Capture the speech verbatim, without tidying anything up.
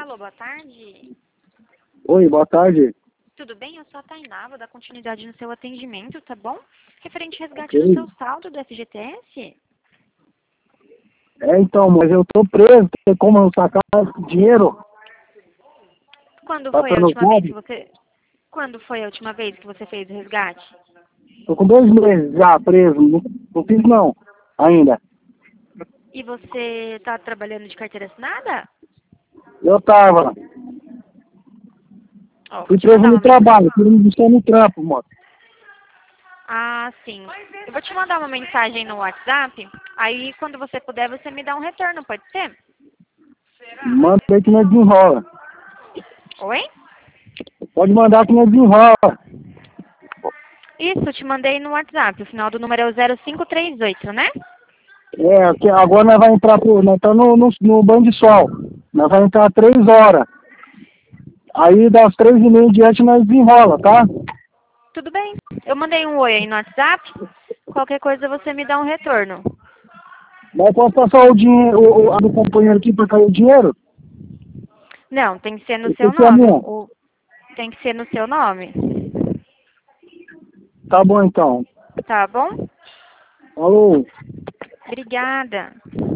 Alô, boa tarde. Oi, boa tarde. Tudo bem? Eu sou a Tainá, vou dar continuidade no seu atendimento, tá bom? Referente ao resgate Ok. do seu saldo do F G T S? É, então, mas eu tô preso, tem como eu sacar esse dinheiro? Quando Tá foi a última vez preocupado? que você... Quando foi a última vez que você fez o resgate? Tô com dois meses já preso, não, não fiz não, ainda. E você tá trabalhando de carteira assinada? Eu tava, Ó, vou fui te preso mandar no uma mensagem. trabalho, fui me buscar no trampo, moço. Ah, sim. Eu vou te mandar uma mensagem no WhatsApp, aí quando você puder, você me dá um retorno, pode ser? Manda aí que nós desenrola. Oi? Pode mandar que nós desenrola. Isso, eu te mandei no WhatsApp. O final do número é o zero cinco três oito, né? É, que agora nós vamos entrar pro, nós tá no, no, no banho de sol. Nós vamos entrar três horas. Aí das três e meia em diante nós desenrola, tá? Tudo bem. Eu mandei um oi aí no WhatsApp. Qualquer coisa você me dá um retorno. Mas posso passar o dinheiro, o, o, a do companheiro aqui pra cair o dinheiro? Não, tem que ser no seu Esse é nome. minha. O... Tem que ser no seu nome. Tá bom então. Tá bom? Falou. Obrigada.